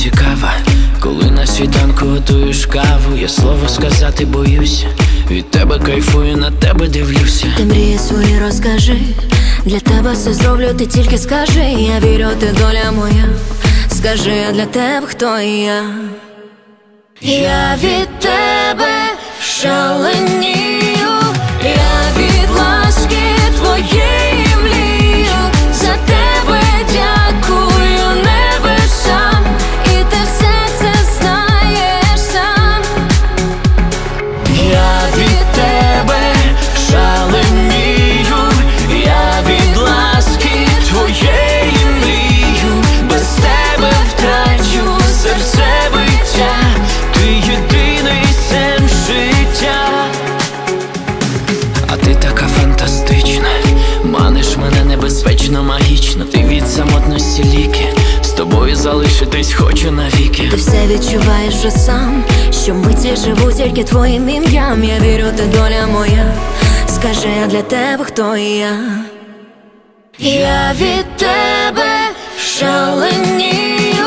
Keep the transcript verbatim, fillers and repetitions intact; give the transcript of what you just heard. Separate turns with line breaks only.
цікава, коли на світанку готуєш каву. Я слово сказати боюся, від тебе кайфую, на тебе дивлюся.
Ти мрії свої розкажи, для тебе все зроблю, ти тільки скажи. Я вірю, ти доля моя, скажи, а для тебе хто я? Я від тебе шаленію, я від ласки твоєї млію. За тебе дякую небесам, і ти все це знаєш сам.
Я від тебе шаленію, я від ласки твоєї мрію. Без тебе втрачу серцебиття, ти єдиний сенс життя. А ти така фантастична, маниш мене небезпечно, магічно. Ти від самотності ліки, з тобою залишитись хочу навіки.
Ти все відчуваєш вже сам, що миті живу тільки твоїм ім'ям. Я вірю, ти доля моя, скажи, а для тебе хто я? Я від тебе шаленію,